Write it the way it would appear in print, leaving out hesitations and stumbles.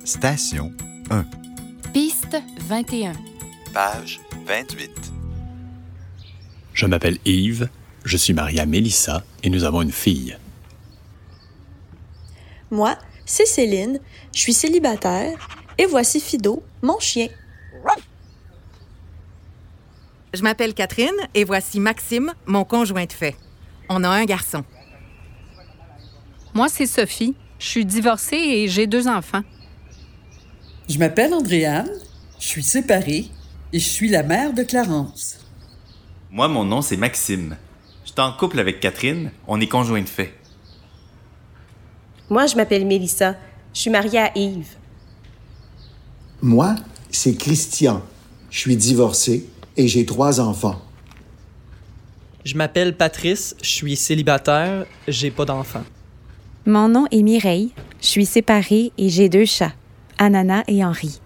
Station 1. Piste 21. Page 28. Je m'appelle Yves, je suis marié à Mélissa et nous avons une fille. Moi, c'est Céline, je suis célibataire et voici Fido, mon chien. Je m'appelle Catherine et voici Maxime, mon conjoint de fait. On a un garçon. Moi, c'est Sophie. Je suis divorcée et j'ai 2 enfants. Je m'appelle Andréane, je suis séparée et je suis la mère de Clarence. Moi, mon nom, c'est Maxime. Je suis en couple avec Catherine, on est conjoints de fait. Moi, je m'appelle Mélissa, je suis mariée à Yves. Moi, c'est Christian. Je suis divorcé et j'ai 3 enfants. Je m'appelle Patrice, je suis célibataire, j'ai pas d'enfants. Mon nom est Mireille, je suis séparée et j'ai 2 chats, Anana et Henri.